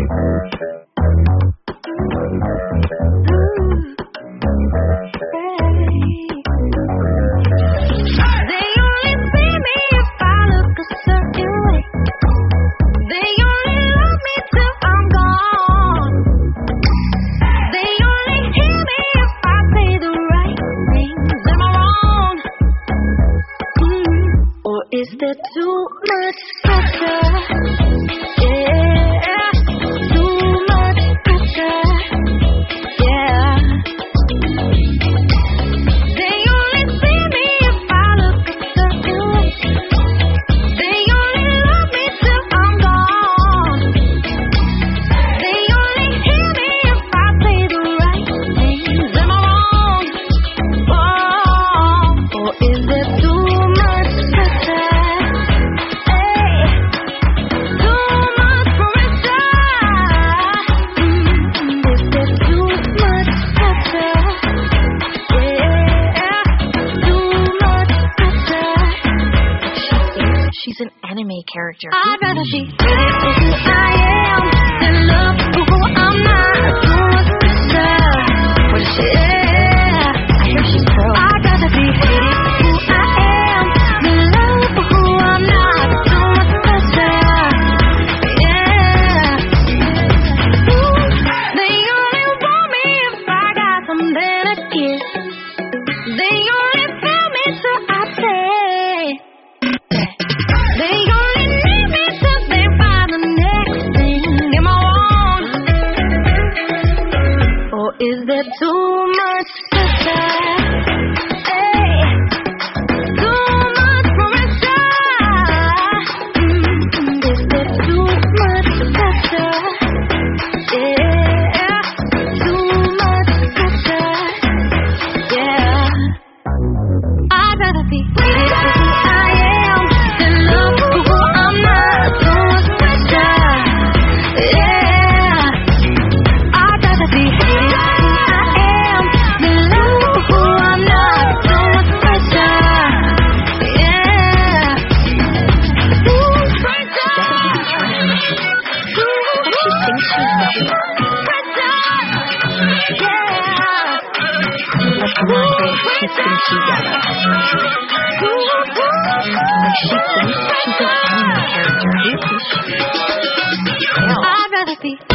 Is there too much pressure? Yeah, too much pressure. Yeah. They only see me if I look a certain way. They only love me till I'm gone. They only hear me if I say the right things. Am I wrong? Oh, or is there too much pressure? She's an anime character. I'd rather be ready for who I am than love for who I'm not. Too much pressure. What is she? Yeah. I hear she's pro. I'd rather be ready for who I am than love for who I'm not. Too much pressure. Yeah. Ooh, they only want me if I got something to give. They only feel me till I say. They only need me till they find the next thing. Am I wrong? Or is there too much pressure? Hey, too much pressure. Is there too much pressure? Yeah, too much pressure. Yeah, I'd rather be ready for who I am than love for who I'm not. Too much pressure. Yeah, I'd rather be ready for who I am than love for who I'm not. Too much pressure. Yeah. Ooh, pressure. But she thinks she's ready. Pressure. Yeah. Like Monday, she thinks she's ready. Like she thinks she's an anime character. Who is she? I'd rather be